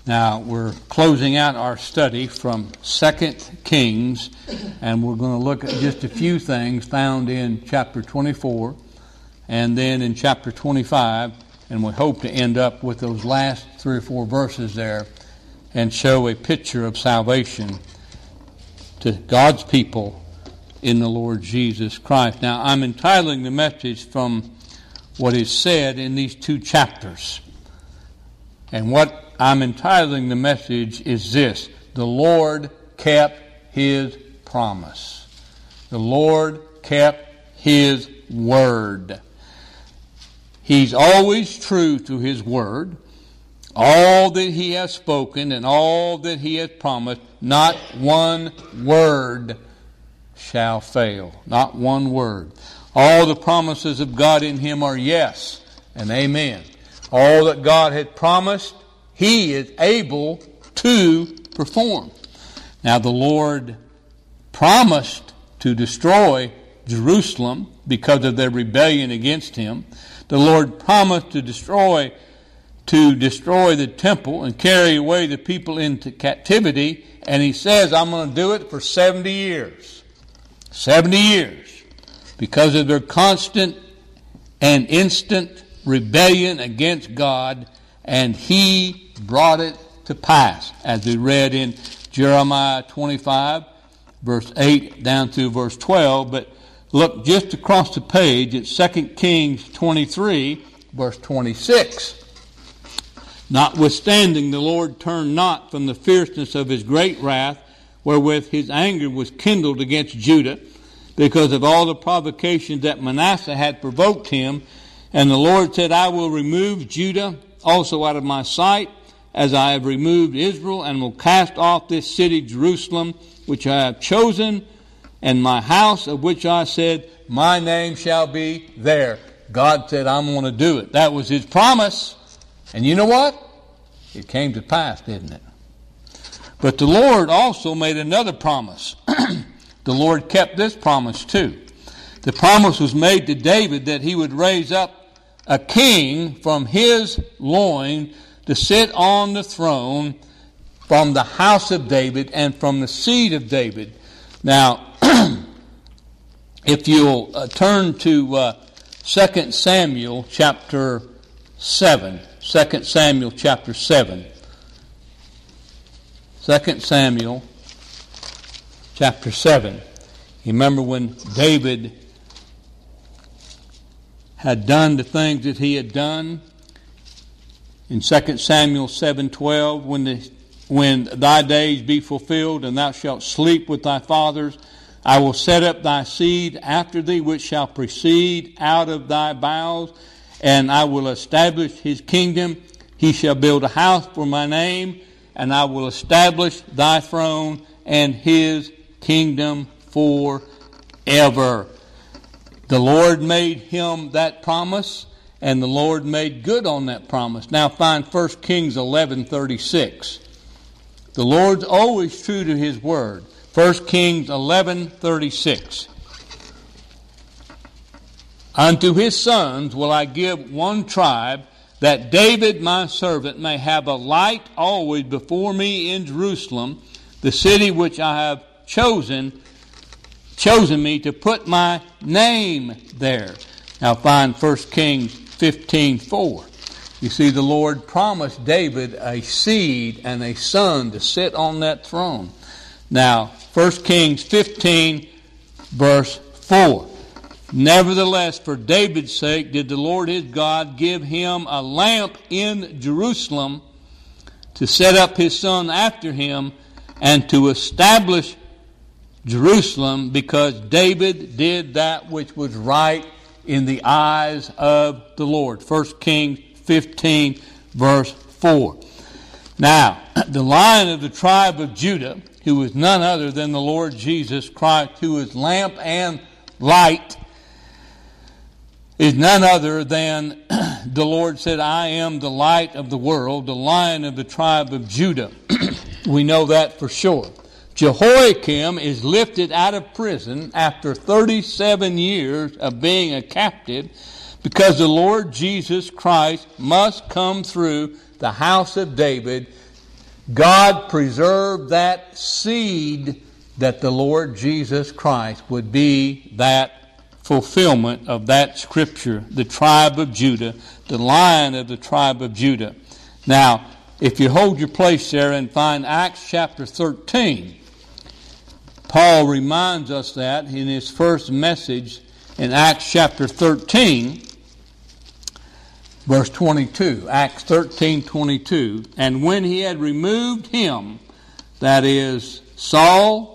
Now, we're closing out our study from 2 Kings, and we're going to look at just a few things found in chapter 24 and then in chapter 25, and we hope to end up with those last 3 or 4 verses there and show a picture of salvation to God's people in the Lord Jesus Christ. Now, I'm entitling the message from what is said in these 2 chapters. And what I'm entitling the message is this: the Lord kept His promise. The Lord kept His word. He's always true to His word. All that He has spoken and all that He has promised, not one word shall fail. Not one word. All the promises of God in Him are yes and amen. All that God had promised, He is able to perform. Now, the Lord promised to destroy Jerusalem because of their rebellion against Him. The Lord promised to destroy the temple and carry away the people into captivity. And He says, I'm going to do it for 70 years. 70 years. Because of their constant and instant rebellion against God, and He brought it to pass, as we read in Jeremiah 25, verse 8 down through verse 12. But look just across the page at 2 Kings 23, verse 26. Notwithstanding, the Lord turned not from the fierceness of His great wrath, wherewith His anger was kindled against Judah, because of all the provocations that Manasseh had provoked him. And the Lord said, I will remove Judah also out of my sight, as I have removed Israel, and will cast off this city Jerusalem, which I have chosen, and my house, of which I said, my name shall be there. God said, I'm going to do it. That was His promise. And you know what? It came to pass, didn't it? But the Lord also made another promise. The Lord kept this promise too. The promise was made to David that he would raise up a king from his loin to sit on the throne from the house of David and from the seed of David. Now, if you'll turn to 2 Samuel chapter 7. 2 Samuel chapter 7. 2 Samuel chapter 7. You remember when David had done the things that he had done? In 2 Samuel 7:12, when thy days be fulfilled, and thou shalt sleep with thy fathers, I will set up thy seed after thee, which shall proceed out of thy bowels, and I will establish his kingdom. He shall build a house for my name, and I will establish thy throne and his kingdom forever. The Lord made him that promise, and the Lord made good on that promise. Now find 1 Kings 11:36. The Lord's always true to His word. 1 Kings 11:36. Unto his sons will I give one tribe, that David my servant may have a light always before me in Jerusalem, the city which I have chosen me to put my name there. Now find 1 Kings 15:4. You see, the Lord promised David a seed and a son to sit on that throne. Now, 1 Kings 15, verse 4. Nevertheless, for David's sake did the Lord his God give him a lamp in Jerusalem to set up his son after him and to establish Jerusalem, because David did that which was right in the eyes of the Lord. 1 Kings 15, verse 4. Now, the Lion of the tribe of Judah, who is none other than the Lord Jesus Christ, who is lamp and light, is none other than the Lord said, I am the light of the world, the Lion of the tribe of Judah. We know that for sure. Jehoiakim is lifted out of prison after 37 years of being a captive, because the Lord Jesus Christ must come through the house of David God preserved that seed that the Lord Jesus Christ would be that fulfillment of that scripture, the tribe of Judah, the Lion of the tribe of Judah. Now, if you hold your place there and find Acts chapter 13, Paul reminds us that in his first message in Acts chapter 13, verse 22. Acts 13:22. And when he had removed him, that is Saul,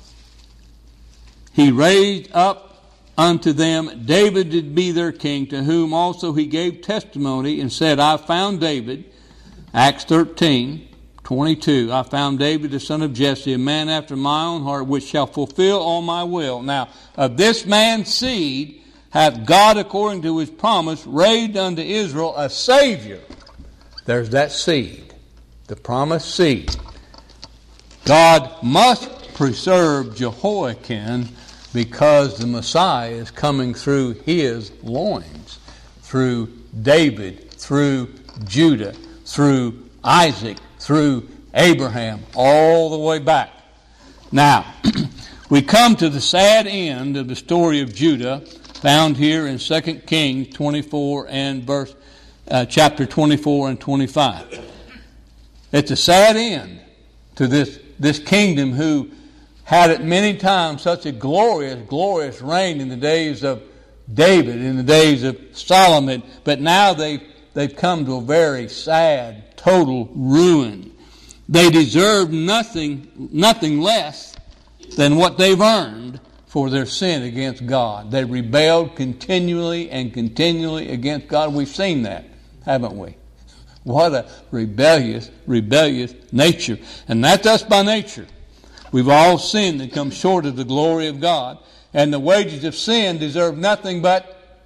he raised up unto them David to be their king, to whom also he gave testimony and said, I found David, Acts 13:22, I found David the son of Jesse, a man after my own heart, which shall fulfill all my will. Now, of this man's seed hath God, according to his promise, raised unto Israel a Savior. There's that seed, the promised seed. God must preserve Jehoiakim because the Messiah is coming through his loins, through David, through Judah, through Isaac, through Abraham, all the way back. Now, we come to the sad end of the story of Judah, found here in 2 Kings 24 and chapter 24 and 25. It's a sad end to this kingdom who had at many times such a glorious reign in the days of David, in the days of Solomon, but now they've come to a very sad, total ruin. They deserve nothing less than what they've earned for their sin against God. They rebelled continually against God. We've seen that, haven't we? What a rebellious nature. And that's us by nature. We've all sinned and come short of the glory of God. And the wages of sin deserve nothing but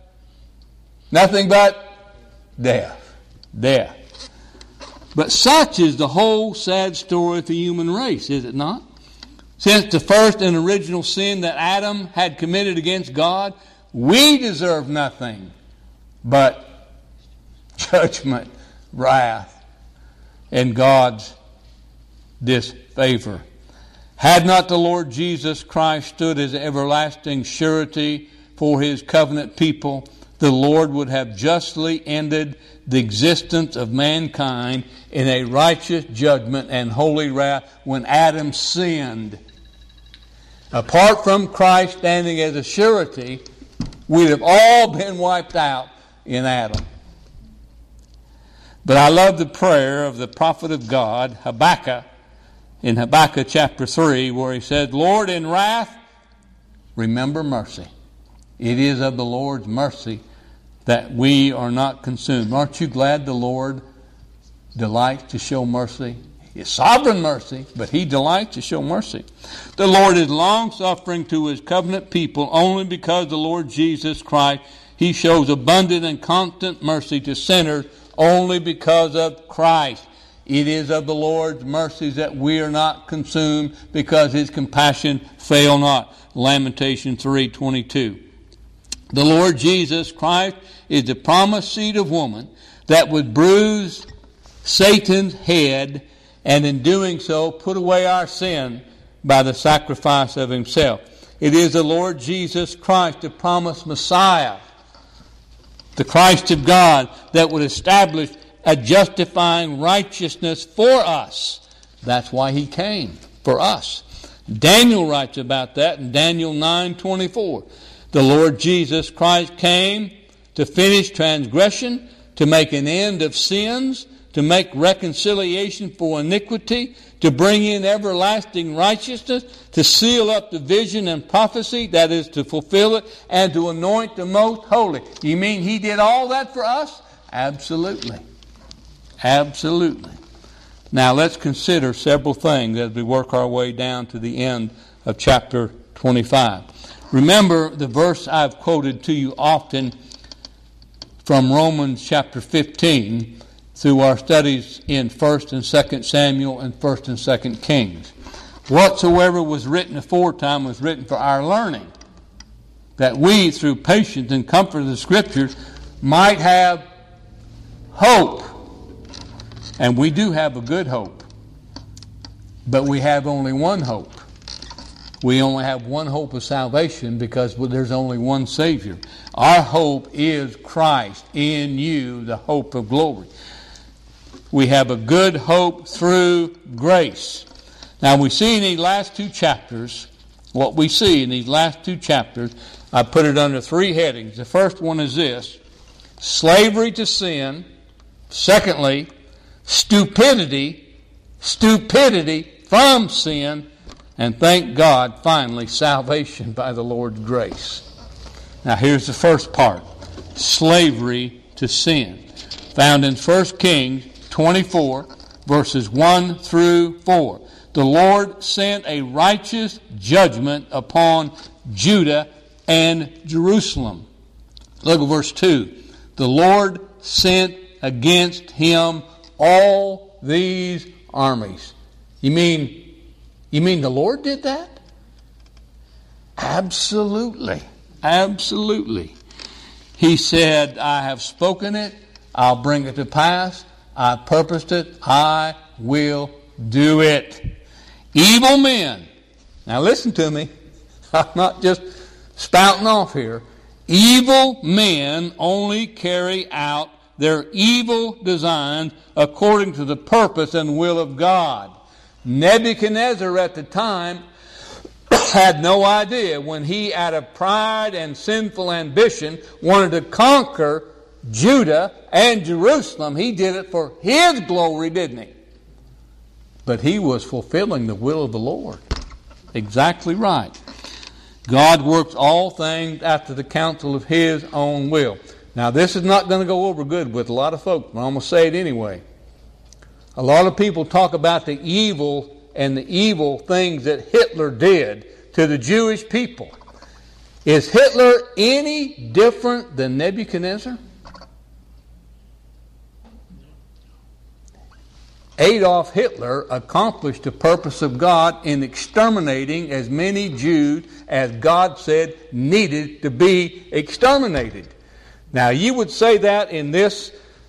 death. Death. But such is the whole sad story of the human race, is it not? Since the first and original sin that Adam had committed against God, we deserve nothing but judgment, wrath, and God's disfavor. Had not the Lord Jesus Christ stood as everlasting surety for his covenant people, the Lord would have justly ended the existence of mankind in a righteous judgment and holy wrath when Adam sinned. Apart from Christ standing as a surety, we'd have all been wiped out in Adam. But I love the prayer of the prophet of God, Habakkuk, in Habakkuk chapter 3, where he said, Lord, in wrath, remember mercy. It is of the Lord's mercy that we are not consumed. Aren't you glad the Lord delights to show mercy? His sovereign mercy, but he delights to show mercy. The Lord is long-suffering to his covenant people only because the Lord Jesus Christ, he shows abundant and constant mercy to sinners only because of Christ. It is of the Lord's mercies that we are not consumed because his compassion fail not. Lamentation 3:22. The Lord Jesus Christ is the promised seed of woman that would bruise Satan's head, and in doing so put away our sin by the sacrifice of himself. It is the Lord Jesus Christ, the promised Messiah, the Christ of God, that would establish a justifying righteousness for us. That's why he came, for us. Daniel writes about that in Daniel 9:24. The Lord Jesus Christ came to finish transgression, to make an end of sins, to make reconciliation for iniquity, to bring in everlasting righteousness, to seal up the vision and prophecy, that is, to fulfill it, and to anoint the most holy. You mean he did all that for us? Absolutely. Absolutely. Now let's consider several things as we work our way down to the end of chapter 25. Remember the verse I've quoted to you often from Romans chapter 15 through our studies in 1st and 2nd Samuel and 1st and 2nd Kings. Whatsoever was written aforetime was written for our learning, that we, through patience and comfort of the Scriptures, might have hope. And we do have a good hope. But we have only one hope. We only have one hope of salvation because there's only one Savior. Our hope is Christ in you, the hope of glory. We have a good hope through grace. Now we see in these last two chapters, what we see in these last two chapters, I put it under three headings. The first one is this: slavery to sin. Secondly, stupidity from sin. And thank God, finally, salvation by the Lord's grace. Now here's the first part. Slavery to sin. Found in 1 Kings 24, verses 1 through 4. The Lord sent a righteous judgment upon Judah and Jerusalem. Look at verse 2. The Lord sent against him all these armies. You mean the Lord did that? Absolutely. Absolutely. He said, I have spoken it. I'll bring it to pass. I purposed it. I will do it. Evil men. Now listen to me. I'm not just spouting off here. Evil men only carry out their evil designs according to the purpose and will of God. Nebuchadnezzar at the time had no idea when he, out of pride and sinful ambition, wanted to conquer Judah and Jerusalem. He did it for his glory, didn't he? But he was fulfilling the will of the Lord. Exactly right. God works all things after the counsel of his own will. Now this is not going to go over good with a lot of folks, but I'm going to say it anyway. A lot of people talk about the evil and the evil things that Hitler did to the Jewish people. Is Hitler any different than Nebuchadnezzar? Adolf Hitler accomplished the purpose of God in exterminating as many Jews as God said needed to be exterminated. Now you would say that in this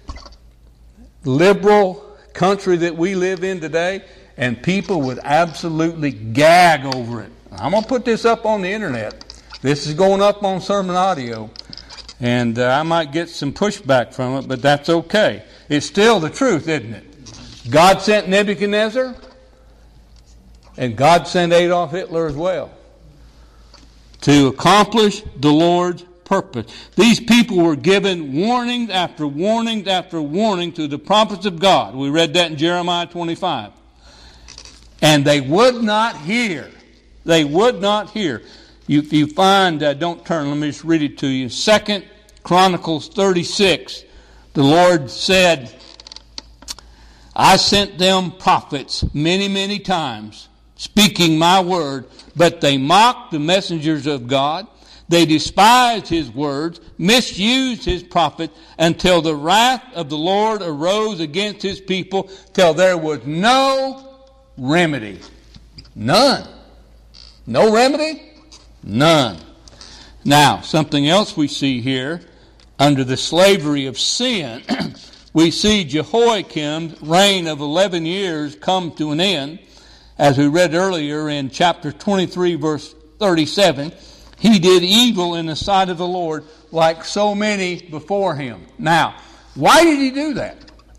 liberal country that we live in today, and people would absolutely gag over it. I'm going to put this up on the internet. This is going up on sermon audio, and I might get some pushback from it, but that's okay. It's still the truth, isn't it? God sent Nebuchadnezzar, and God sent Adolf Hitler as well to accomplish the Lord's purpose. These people were given warnings after warnings after warning through the prophets of God. We read that in Jeremiah 25. And they would not hear. They would not hear. You find, don't turn, let me just read it to you. 2 Chronicles 36, the Lord said, I sent them prophets many, many times, speaking my word, but they mocked the messengers of God. They despised his words, misused his prophet, until the wrath of the Lord arose against his people, till there was no remedy. None. No remedy? None. Now, something else we see here, under the slavery of sin, we see Jehoiakim's reign of 11 years come to an end. As we read earlier in chapter 23, verse 37, he did evil in the sight of the Lord like so many before him. Now, why did he do that?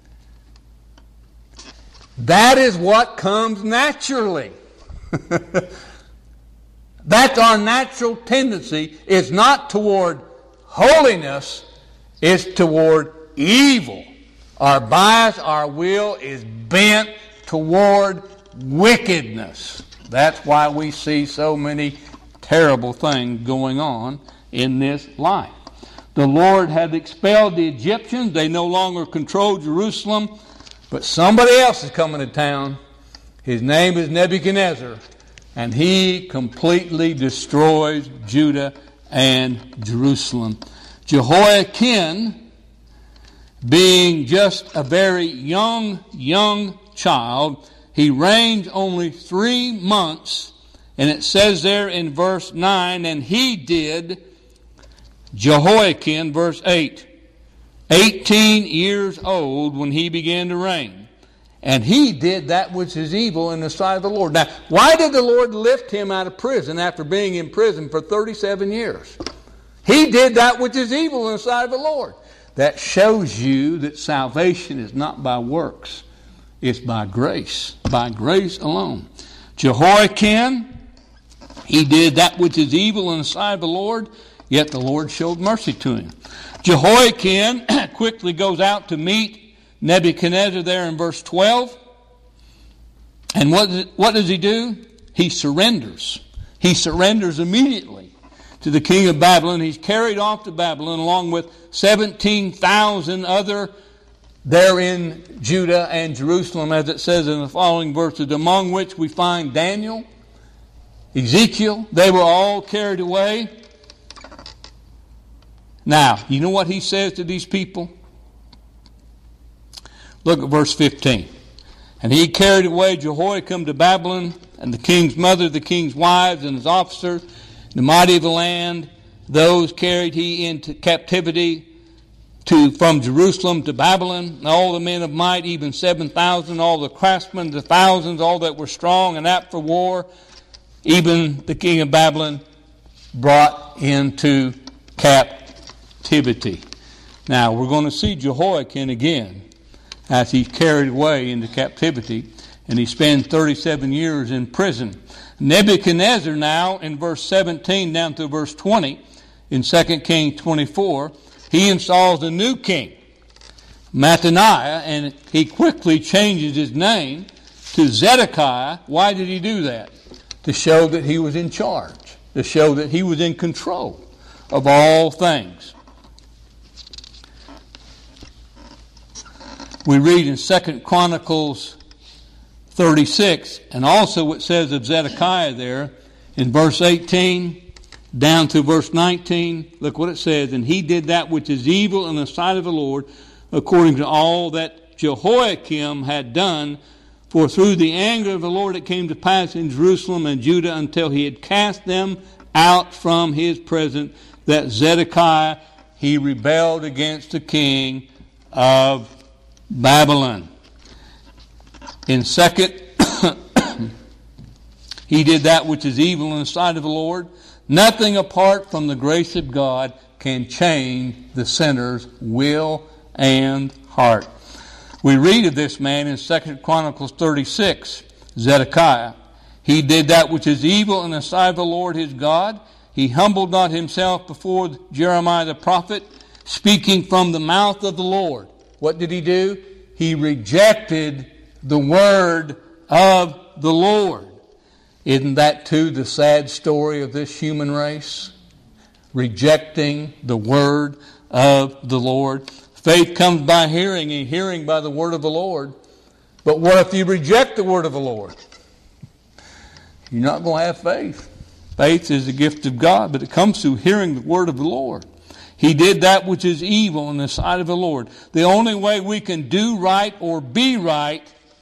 That is what comes naturally. That's our natural tendency. It's not toward holiness, it's toward evil. Our bias, our will is bent toward wickedness. That's why we see so many terrible things going on in this life. The Lord had expelled the Egyptians. They no longer controlled Jerusalem. But somebody else is coming to town. His name is Nebuchadnezzar. And he completely destroys Judah and Jerusalem. Jehoiakim, being just a very young child, he reigned only 3 months. And it says there in verse 9, and he did, Jehoiakim, verse 8, 18 years old when he began to reign. And he did that which is evil in the sight of the Lord. Now, why did the Lord lift him out of prison after being in prison for 37 years? He did that which is evil in the sight of the Lord. That shows you that salvation is not by works. It's by grace alone. Jehoiakim, he did that which is evil in the sight of the Lord, yet the Lord showed mercy to him. Jehoiakim quickly goes out to meet Nebuchadnezzar there in verse 12. And what does he do? He surrenders. He surrenders immediately to the king of Babylon. He's carried off to Babylon along with 17,000 other there in Judah and Jerusalem, as it says in the following verses, among which we find Daniel, Ezekiel. They were all carried away. Now, you know what he says to these people? Look at verse 15. And he carried away Jehoiakim to Babylon, and the king's mother, the king's wives, and his officers, the mighty of the land. Those carried he into captivity from Jerusalem to Babylon. And all the men of might, even 7,000, all the craftsmen, the thousands, all that were strong and apt for war, even the king of Babylon brought into captivity. Now, we're going to see Jehoiakim again as he's carried away into captivity, and he spends 37 years in prison. Nebuchadnezzar now, in verse 17 down to verse 20, in 2 Kings 24, he installs a new king, Mattaniah, and he quickly changes his name to Zedekiah. Why did he do that? To show that he was in charge, to show that he was in control of all things. We read in 2 Chronicles 36, and also it says of Zedekiah there in verse 18 down to verse 19. Look what it says. And he did that which is evil in the sight of the Lord, according to all that Jehoiakim had done. For through the anger of the Lord it came to pass in Jerusalem and Judah until he had cast them out from his presence, that Zedekiah, he rebelled against the king of Babylon. In second, he did that which is evil in the sight of the Lord. Nothing apart from the grace of God can change the sinner's will and heart. We read of this man in 2 Chronicles 36, Zedekiah. He did that which is evil in the sight of the Lord his God. He humbled not himself before Jeremiah the prophet, speaking from the mouth of the Lord. What did he do? He rejected the word of the Lord. Isn't that too the sad story of this human race? Rejecting the word of the Lord. Faith comes by hearing, and hearing by the word of the Lord. But what if you reject the word of the Lord? You're not going to have faith. Faith is a gift of God, but it comes through hearing the word of the Lord. He did that which is evil in the sight of the Lord. The only way we can do right or be right,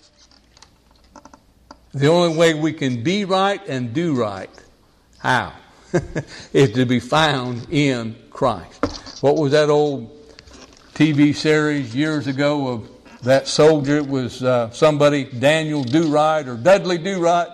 the only way we can be right and do right, how? Is to be found in Christ. What was that old TV series years ago of that soldier? It was somebody, Daniel Do-Right or Dudley Do-Right.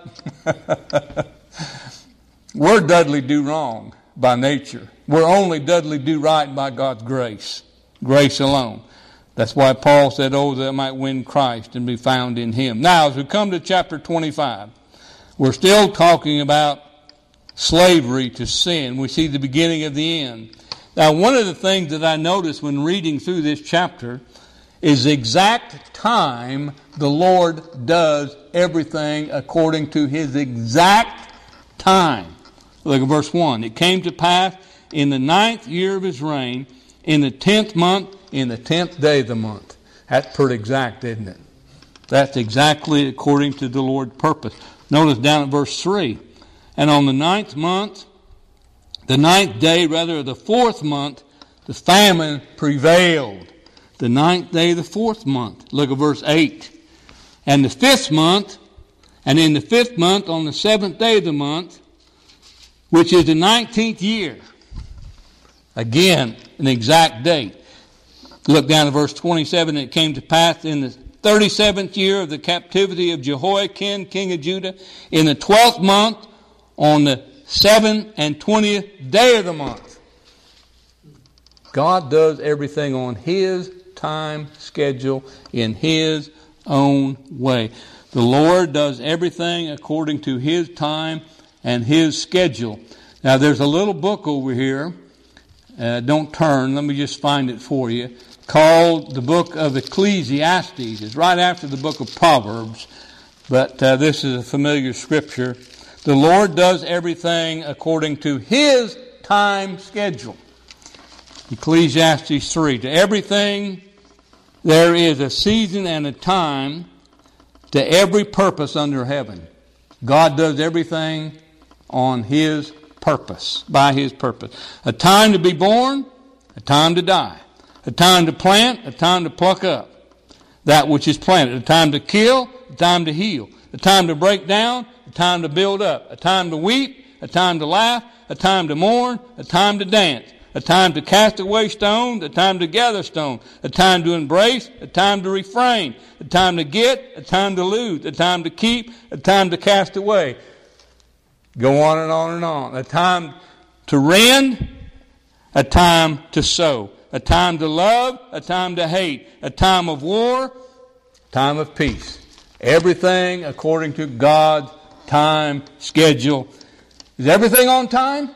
We're Dudley Do-Wrong by nature. We're only Dudley Do-Right by God's grace. Grace alone. That's why Paul said, oh, that I might win Christ and be found in him. Now, as we come to chapter 25, we're still talking about slavery to sin. We see the beginning of the end. Now, one of the things that I noticed when reading through this chapter is the exact time the Lord does everything according to his exact time. Look at verse 1. It came to pass in the 9th year of his reign, in the 10th month, in the 10th day of the month. That's pretty exact, isn't it? That's exactly according to the Lord's purpose. Notice down at verse 3. And on the 9th month, the 9th day, rather, of the 4th month, the famine prevailed. The 9th day of the 4th month. Look at verse 8. And the 5th month, and in the 5th month, on the 7th day of the month, which is the 19th year. Again, an exact date. Look down at verse 27. And it came to pass in the 37th year of the captivity of Jehoiakim, king of Judah, in the 12th month, on the 7th and 20th day of the month. God does everything on His time schedule in His own way. The Lord does everything according to His time and His schedule. Now there's a little book over here. Don't turn. Let me just find it for you. Called the book of Ecclesiastes. It's right after the book of Proverbs. But this is a familiar scripture. The Lord does everything according to His time schedule. Ecclesiastes 3. To everything there is a season and a time, to every purpose under heaven. God does everything on His purpose, by His purpose. A time to be born, a time to die. A time to plant, a time to pluck up that which is planted. A time to kill, a time to heal. A time to break down, a time to build up. A time to weep, a time to laugh. A time to mourn, a time to dance. A time to cast away stones, a time to gather stones. A time to embrace, a time to refrain. A time to get, a time to lose. A time to keep, a time to cast away. Go on and on and on. A time to rend, a time to sow. A time to love, a time to hate. A time of war, a time of peace. Everything according to God's time schedule. Is everything on time?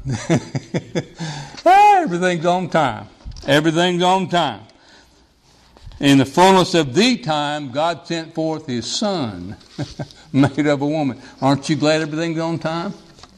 Everything's on time. Everything's on time. In the fullness of the time, God sent forth His Son, made of a woman. Aren't you glad everything's on time?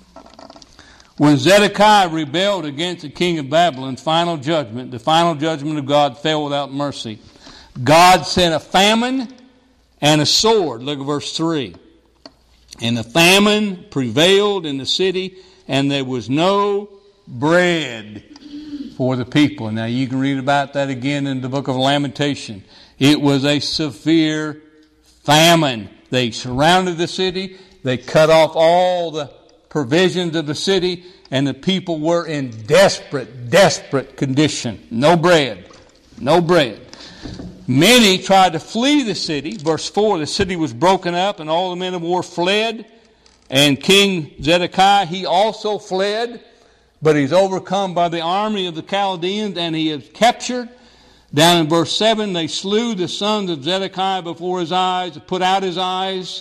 When Zedekiah rebelled against the king of Babylon's final judgment, the final judgment of God fell without mercy. God sent a famine and a sword. Look at verse 3. And the famine prevailed in the city, and there was no bread for the people. Now you can read about that again in the book of Lamentation. It was a severe famine. They surrounded the city. They cut off all the provisions of the city, and the people were in desperate condition. No bread. No bread. Many tried to flee the city. Verse 4, the city was broken up, and all the men of war fled. And King Zedekiah, he also fled, but he's overcome by the army of the Chaldeans, and he is captured. Down in verse 7, they slew the sons of Zedekiah before his eyes, put out his eyes,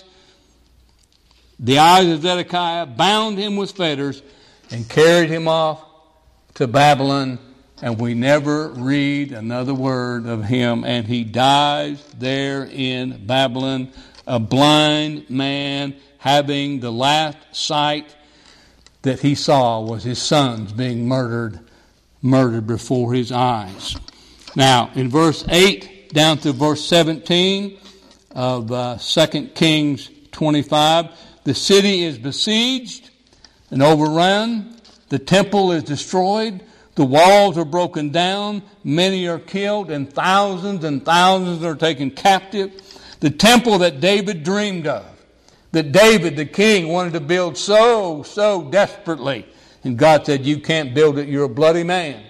the eyes of Zedekiah, bound him with fetters, and carried him off to Babylon. And we never read another word of him. And he dies there in Babylon, a blind man, having the last sight that he saw was his sons being murdered before his eyes. Now, in verse 8 down to verse 17 of 2 Kings 25, the city is besieged and overrun. The temple is destroyed. The walls are broken down. Many are killed, and thousands are taken captive. The temple that David dreamed of, that David the king wanted to build so desperately. And God said, you can't build it, you're a bloody man.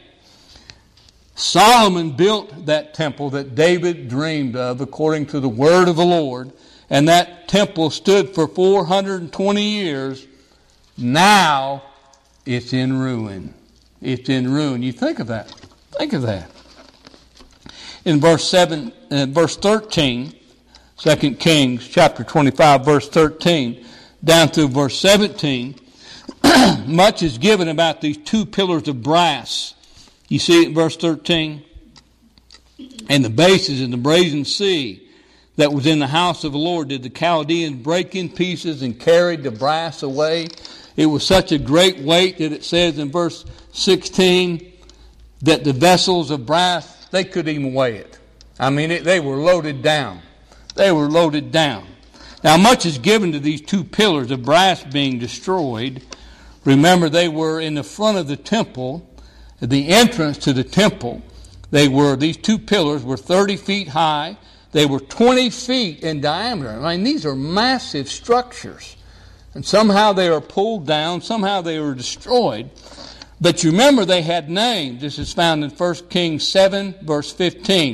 Solomon built that temple that David dreamed of according to the word of the Lord. And that temple stood for 420 years. Now it's in ruin. It's in ruin. You think of that. Think of that. In verse 13, 2 Kings chapter 25, verse 13, down through verse 17, much is given about these two pillars of brass. You see it in verse 13? And the bases in the brazen sea that was in the house of the Lord did the Chaldeans break in pieces and carried the brass away. It was such a great weight that it says in verse 16 that the vessels of brass, they couldn't even weigh it. I mean, they were loaded down. They were loaded down. Now, much is given to these two pillars of brass being destroyed. Remember, they were in the front of the temple, the entrance to the temple. These two pillars were 30 feet high. They were 20 feet in diameter. I mean, these are massive structures. And somehow they were pulled down. Somehow they were destroyed. But you remember they had names. This is found in 1 Kings 7, verse 15.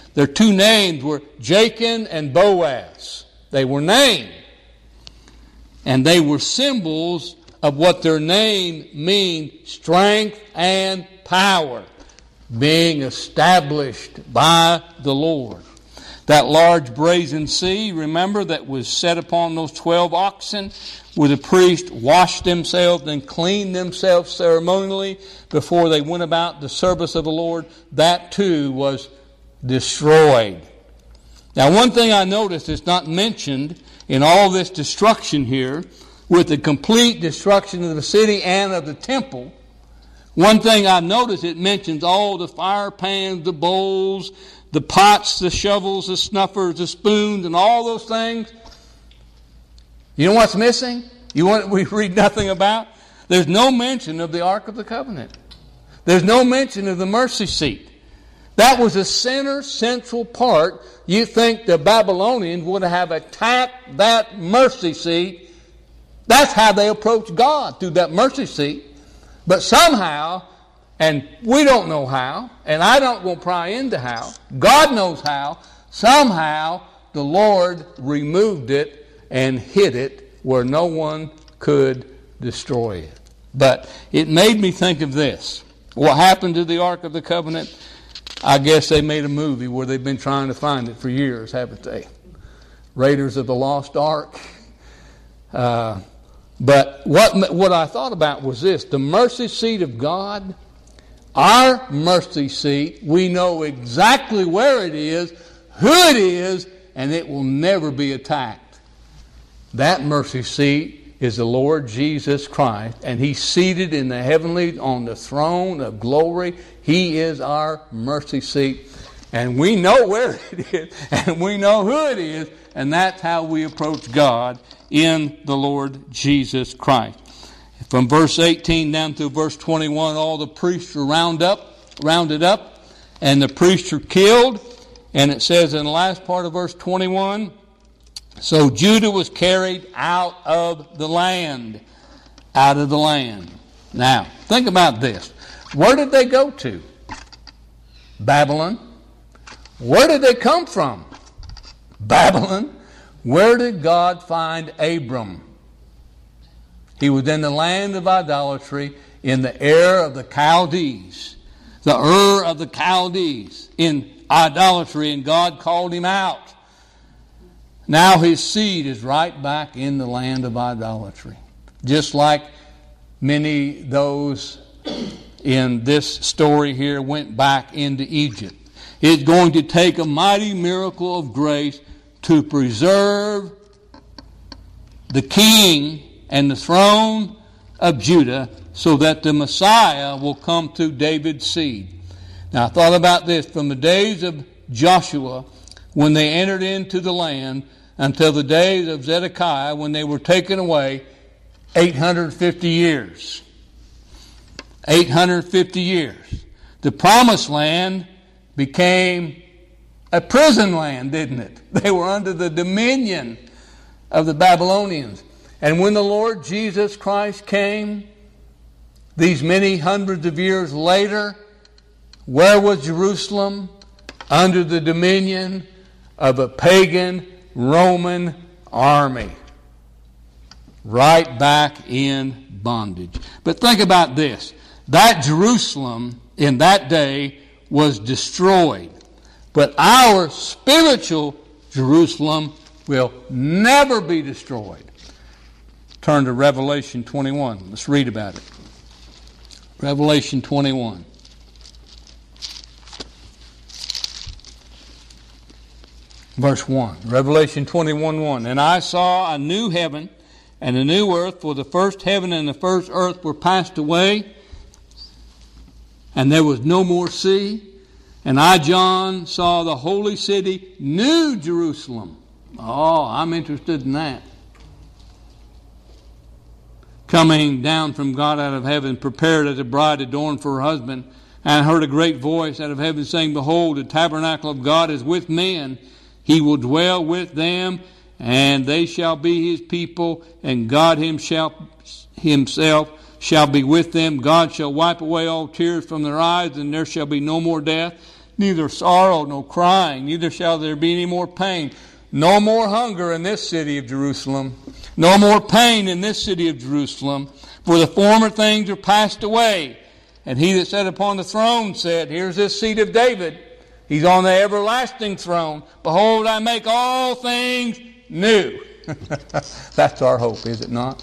Their two names were Jachin and Boaz. They were named. And they were symbols of what their name means, strength and power, being established by the Lord. That large brazen sea, remember, that was set upon those 12 oxen, where the priests washed themselves and cleaned themselves ceremonially before they went about the service of the Lord, that too was destroyed. Now, one thing I noticed is not mentioned in all this destruction here, with the complete destruction of the city and of the temple. One thing I noticed, it mentions all the fire pans, the bowls, the pots, the shovels, the snuffers, the spoons, and all those things. You know what's missing? You want we read nothing about? There's no mention of the Ark of the Covenant. There's no mention of the mercy seat. That was the central part. You think the Babylonians would have attacked that mercy seat. That's how they approached God, through that mercy seat. But somehow, and we don't know how, and I don't go pry into how, God knows how, somehow the Lord removed it and hid it where no one could destroy it. But it made me think of this. What happened to the Ark of the Covenant? I guess they made a movie where they've been trying to find it for years, haven't they? Raiders of the Lost Ark. But what I thought about was this. The mercy seat of God, our mercy seat, we know exactly where it is, who it is, and it will never be attacked. That mercy seat is the Lord Jesus Christ, and He's seated in the heavenly on the throne of glory. He is our mercy seat, and we know where it is, and we know who it is, and that's how we approach God in the Lord Jesus Christ. From verse 18 down through verse 21, all the priests are rounded up, and the priests are killed. And it says in the last part of verse 21, so Judah was carried out of the land. Out of the land. Now, think about this. Where did they go to? Babylon. Where did they come from? Babylon. Where did God find Abram? He was in the land of idolatry, in the Ur of the Chaldees. The Ur of the Chaldees, in idolatry, and God called him out. Now his seed is right back in the land of idolatry. Just like many those in this story here went back into Egypt. It's going to take a mighty miracle of grace to preserve the king and the throne of Judah so that the Messiah will come through David's seed. Now I thought about this. From the days of Joshua, when they entered into the land, until the days of Zedekiah, when they were taken away, 850 years. 850 years. The promised land became a prison land, didn't it? They were under the dominion of the Babylonians. And when the Lord Jesus Christ came, these many hundreds of years later, where was Jerusalem? Under the dominion of a pagan Roman army. Right back in bondage. But think about this. That Jerusalem in that day was destroyed. But our spiritual Jerusalem will never be destroyed. Turn to Revelation 21. Let's read about it. Revelation 21. Verse 1. Revelation 21:1. And I saw a new heaven and a new earth, for the first heaven and the first earth were passed away, and there was no more sea. And I, John, saw the holy city, New Jerusalem. Oh, I'm interested in that. Coming down from God out of heaven, prepared as a bride adorned for her husband. And I heard a great voice out of heaven saying, Behold, the tabernacle of God is with men. He will dwell with them, and they shall be His people, and God Himself shall be with them. God shall wipe away all tears from their eyes, and there shall be no more death, neither sorrow nor crying, neither shall there be any more pain. No more hunger in this city of Jerusalem. No more pain in this city of Jerusalem. For the former things are passed away. And he that sat upon the throne said, here's this seat of David. He's on the everlasting throne. Behold, I make all things new. That's our hope, is it not?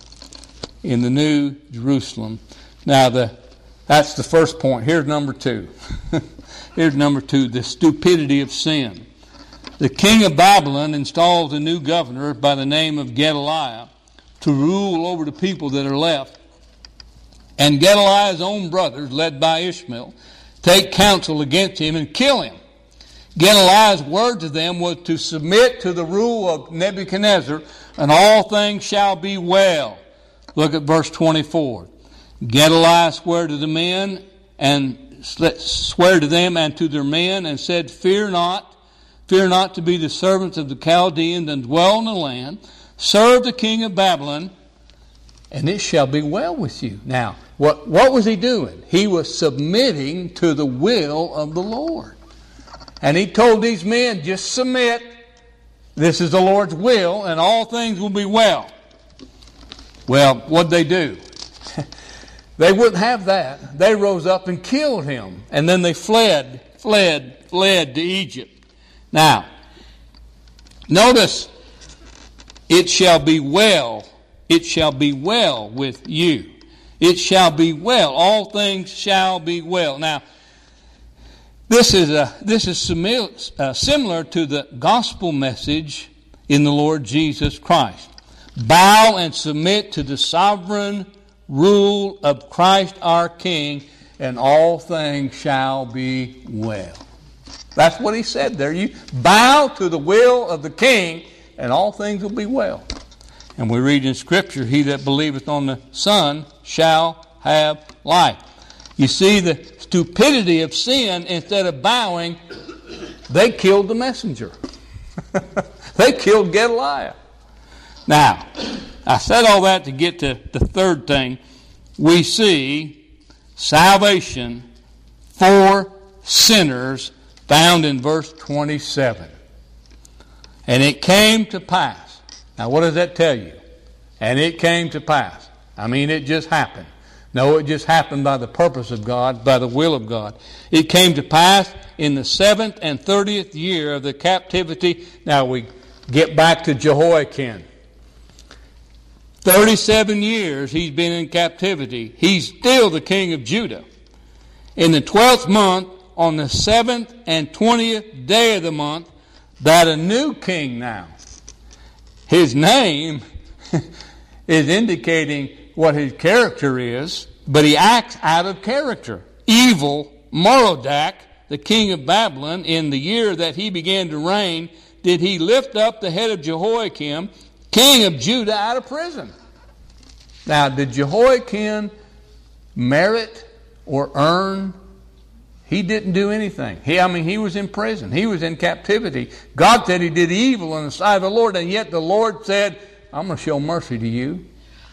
In the new Jerusalem. Now, that's the first point. Here's number two. Here's number two, the stupidity of sin. The king of Babylon installs a new governor by the name of Gedaliah to rule over the people that are left. And Gedaliah's own brothers, led by Ishmael, take counsel against him and kill him. Gedaliah's word to them was to submit to the rule of Nebuchadnezzar, and all things shall be well. Look at verse 24. Gedaliah swore to the men and swore to them and to their men and said, Fear not to be the servants of the Chaldeans and dwell in the land. Serve the king of Babylon, and it shall be well with you. Now, what was he doing? He was submitting to the will of the Lord. And he told these men, just submit. This is the Lord's will, and all things will be well. Well, what'd they do? They wouldn't have that. They rose up and killed him. And then they fled to Egypt. Now, notice, it shall be well. It shall be well with you. It shall be well. All things shall be well. Now, this is similar to the gospel message in the Lord Jesus Christ. Bow and submit to the sovereign rule of Christ our King, and all things shall be well. That's what he said there. You bow to the will of the King, and all things will be well. And we read in Scripture, he that believeth on the Son shall have life. You see the stupidity of sin. Instead of bowing, they killed the messenger. They killed Gedaliah. Now, I said all that to get to the third thing. We see salvation for sinners found in verse 27. And it came to pass. Now, what does that tell you? And it came to pass. I mean, it just happened. No, it just happened by the purpose of God, by the will of God. It came to pass in the 7th and 30th year of the captivity. Now we get back to Jehoiakim. 37 years he's been in captivity. He's still the king of Judah. In the 12th month, on the 7th and 20th day of the month, that a new king now. His name is indicating what his character is, but he acts out of character. Evil Merodach, the king of Babylon, in the year that he began to reign, did he lift up the head of Jehoiakim, king of Judah, out of prison. Now, did Jehoiakim merit or earn? He didn't do anything. He was in prison. He was in captivity. God said he did evil in the sight of the Lord, and yet the Lord said, I'm going to show mercy to you.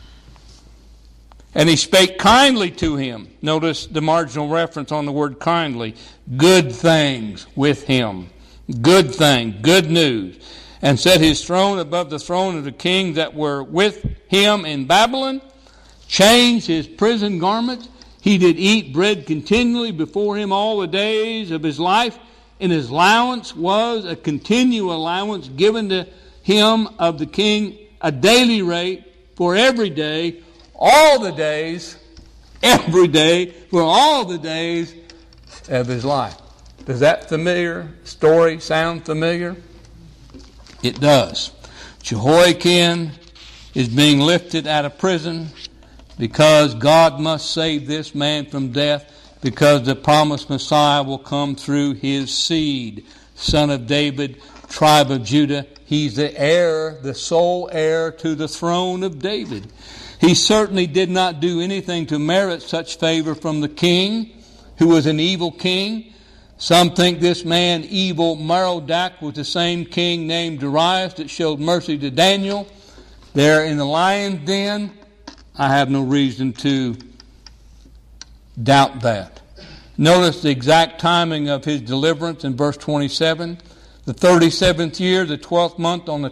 And he spake kindly to him. Notice the marginal reference on the word kindly. Good things with him. Good thing, good news. And set his throne above the throne of the kings that were with him in Babylon. Changed his prison garments. He did eat bread continually before him all the days of his life. And his allowance was a continual allowance given to him of the king, a daily rate for every day, all the days, every day, for all the days of his life. Does that familiar story sound familiar? It does. Jehoiakim is being lifted out of prison because God must save this man from death, because the promised Messiah will come through his seed, son of David, tribe of Judah. He's the heir, the sole heir to the throne of David. He certainly did not do anything to merit such favor from the king, who was an evil king. Some think this man, evil Merodach, was the same king named Darius that showed mercy to Daniel. There in the lion's den, I have no reason to doubt that. Notice the exact timing of his deliverance in verse 27. The 37th year, the 12th month on the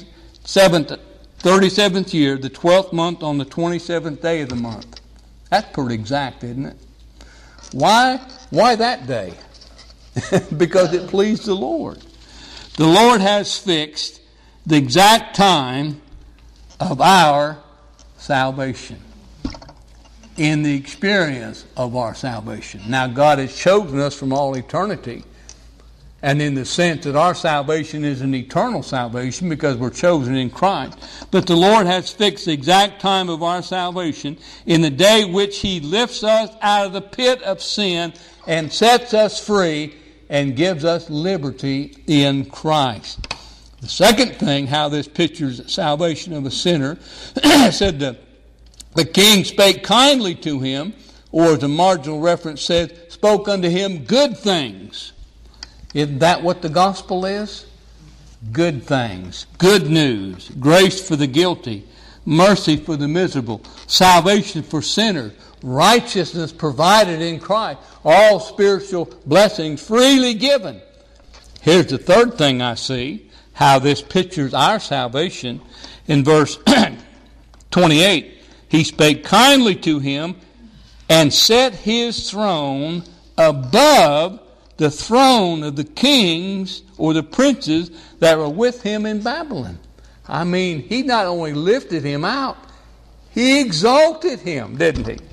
37th year, the 12th month on the 27th day of the month. That's pretty exact, isn't it? Why that day? Because it pleased the Lord. The Lord has fixed the exact time of our salvation in the experience of our salvation. Now, God has chosen us from all eternity, and in the sense that our salvation is an eternal salvation because we're chosen in Christ. But the Lord has fixed the exact time of our salvation in the day which He lifts us out of the pit of sin and sets us free and gives us liberty in Christ. The second thing, how this pictures the salvation of a sinner, said the king spake kindly to him, or as a marginal reference says, spoke unto him good things. Isn't that what the gospel is? Good things, good news, grace for the guilty, mercy for the miserable, salvation for sinners, righteousness provided in Christ, all spiritual blessings freely given. Here's the third thing I see, how this pictures our salvation. In verse 28, he spake kindly to him and set his throne above the throne of the kings or the princes that were with him in Babylon. I mean, he not only lifted him out, he exalted him, didn't he?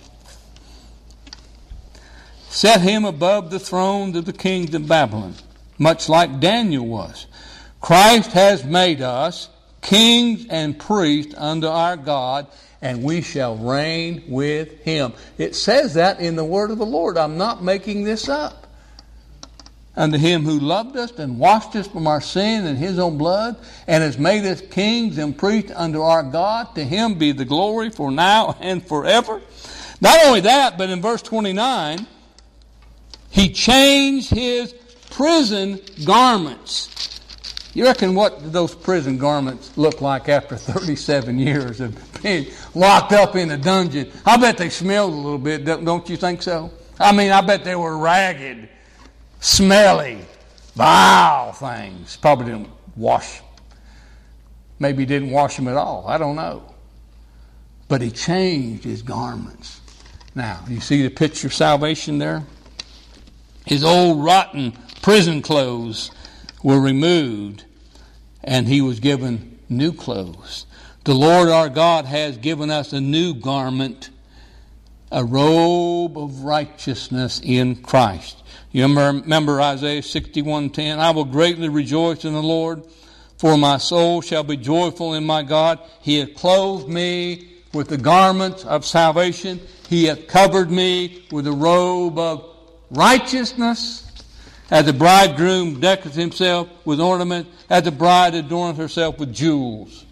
Set him above the throne of the kings of Babylon, much like Daniel was. Christ has made us kings and priests unto our God, and we shall reign with him. It says that in the word of the Lord. I'm not making this up. Unto him who loved us and washed us from our sin in his own blood, and has made us kings and priests unto our God, to him be the glory for now and forever. Not only that, but in verse 29, he changed his prison garments. You reckon what those prison garments look like after 37 years of being locked up in a dungeon? I bet they smelled a little bit, don't you think so? I mean, I bet they were ragged, smelly, vile things. Probably didn't wash. Maybe didn't wash them at all. I don't know. But he changed his garments. Now, you see the picture of salvation there? His old rotten prison clothes were removed, and he was given new clothes. The Lord our God has given us a new garment, a robe of righteousness in Christ. You remember Isaiah 61:10? I will greatly rejoice in the Lord, for my soul shall be joyful in my God. He hath clothed me with the garments of salvation. He hath covered me with a robe of righteousness. As the bridegroom decketh himself with ornament, as the bride adorneth herself with jewels.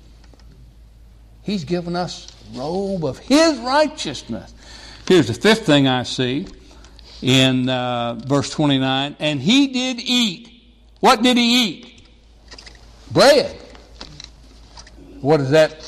He's given us a robe of his righteousness. Here's the fifth thing I see in verse 29. And he did eat. What did he eat? Bread. What is that?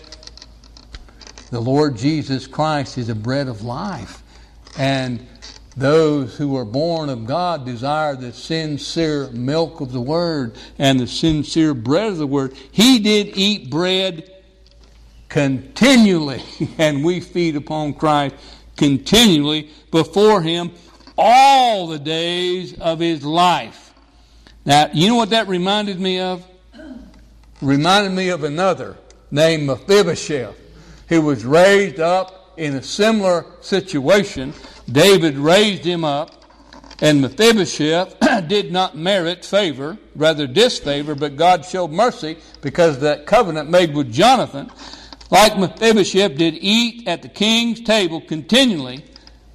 The Lord Jesus Christ is the bread of life. And those who are born of God desire the sincere milk of the Word and the sincere bread of the Word. He did eat bread continually, and we feed upon Christ continually before Him all the days of His life. Now, you know what that reminded me of? Reminded me of another named Mephibosheth, who was raised up in a similar situation. David raised him up, and Mephibosheth did not merit favor, rather disfavor, but God showed mercy because of that covenant made with Jonathan. Like Mephibosheth did eat at the king's table continually,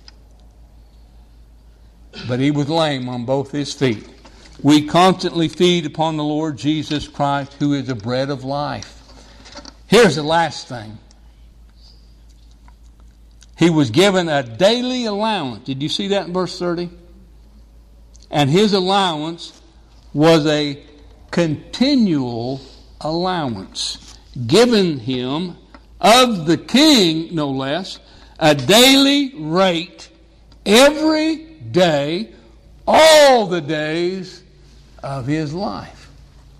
but he was lame on both his feet. We constantly feed upon the Lord Jesus Christ, who is the bread of life. Here's the last thing. He was given a daily allowance. Did you see that in verse 30? And his allowance was a continual allowance given him of the king, no less, a daily rate every day, all the days of his life.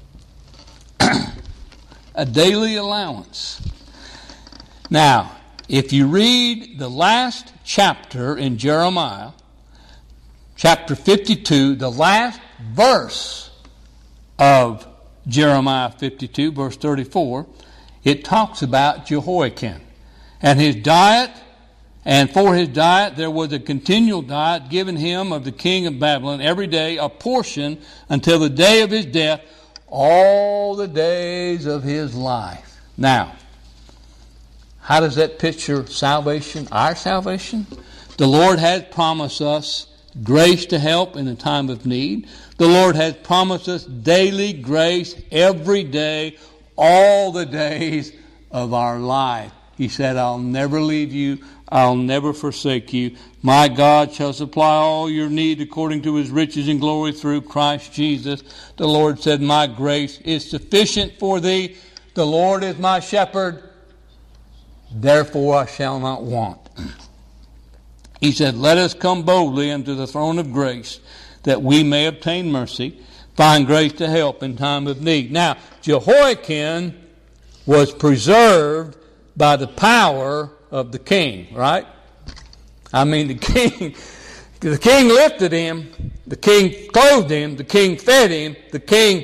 A daily allowance. Now, if you read the last chapter in Jeremiah, chapter 52, the last verse of Jeremiah 52, verse 34, it talks about Jehoiakim and his diet. And for his diet there was a continual diet given him of the king of Babylon every day, a portion until the day of his death, all the days of his life. Now, how does that picture salvation, our salvation? The Lord has promised us grace to help in the time of need. The Lord has promised us daily grace every day, all the days of our life. He said, I'll never leave you. I'll never forsake you. My God shall supply all your need according to his riches and glory through Christ Jesus. The Lord said, my grace is sufficient for thee. The Lord is my shepherd. Therefore I shall not want. He said, let us come boldly unto the throne of grace, that we may obtain mercy, find grace to help in time of need. Now, Jehoiakim was preserved by the power of the king, right? I mean, the king lifted him, the king clothed him, the king fed him, the king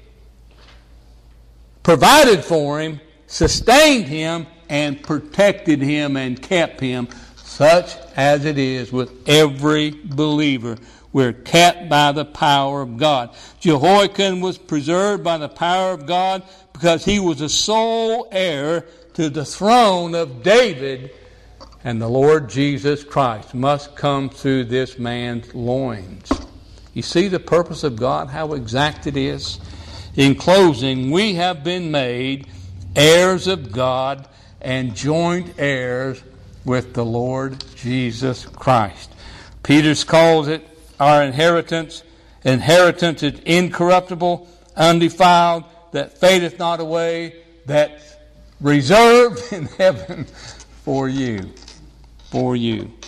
provided for him, sustained him, and protected him and kept him, such as it is with every believer. We're kept by the power of God. Jehoiakim was preserved by the power of God because he was the sole heir to the throne of David, and the Lord Jesus Christ must come through this man's loins. You see the purpose of God, how exact it is? In closing, we have been made heirs of God and joint heirs with the Lord Jesus Christ. Peter calls it our inheritance. Inheritance is incorruptible, undefiled, that fadeth not away, that's reserved in heaven for you. For you.